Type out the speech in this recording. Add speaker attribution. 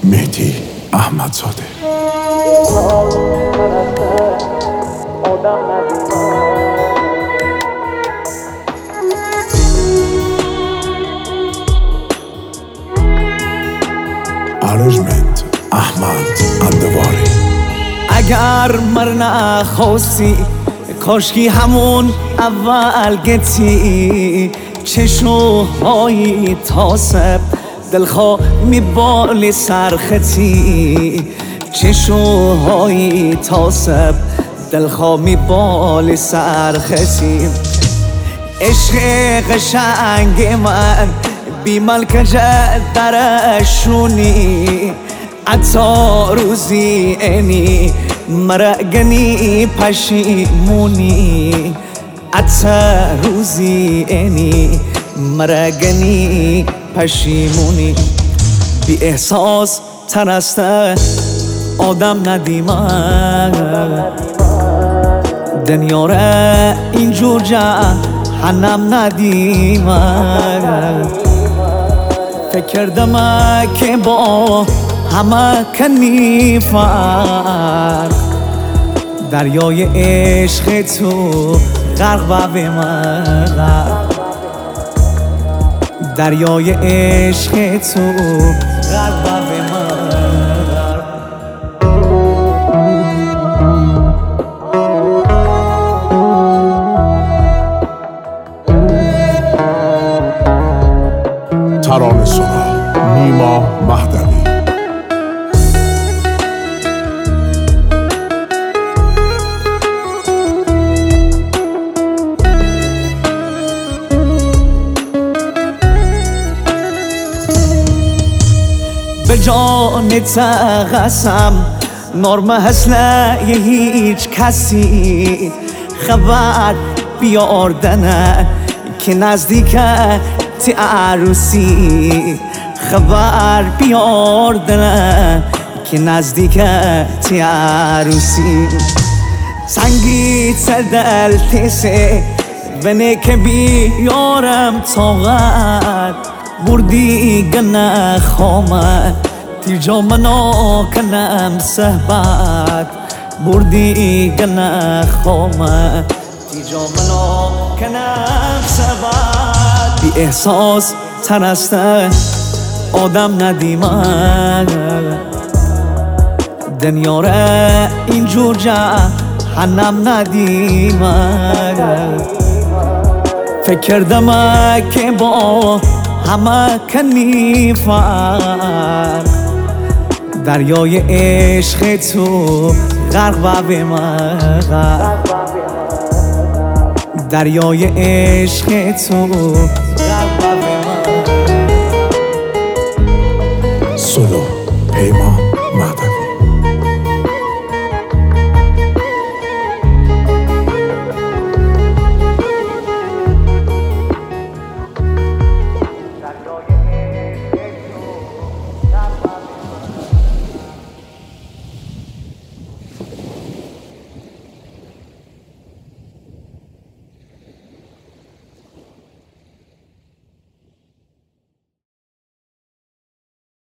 Speaker 1: مهدی احمدزاده. ارنجمنت احمد اندواری.
Speaker 2: اگر مر نخواستی کاشکی همون اول گتی، چشوهای تاسب دلخواه میبالی سرختی، چشوهای تاسب دلخواه میبالی سرختی. عشق قشنگ من بی ملکه درشونی، عطا روزی اینی مرگنی پشیمونی، عطا روزی اینی مرگنی پشیمونی. بی احساس ترسته آدم ندیمه، دنیا را اینجور جهنم ندیمه. فکر کردم که با همه کنی فرق، دریای عشق تو غرق و به من، دریای عشق تو غرق و به من.
Speaker 1: ترانه سرا نیما مهدوی.
Speaker 2: به جانت قسم نرم هست یه هیچ کسی، خبر بیاردنه که نزدیک تی عروسی، خبر بیاردنه که نزدیک تی عروسی. سنگی دل تیسه بنه که بیارم طاقت، بردی گنه خامه تیجا منو کنم صحبت، بردی گنه خامه تیجا منو کنم صحبت. بی احساس ترسته آدم ندیمه، دنیا را اینجور جهنم ندیمه. فکر کردم که با همه کنی فرق، دریای عشق تو غرق و به من، دریای عشق تو غرق و به من.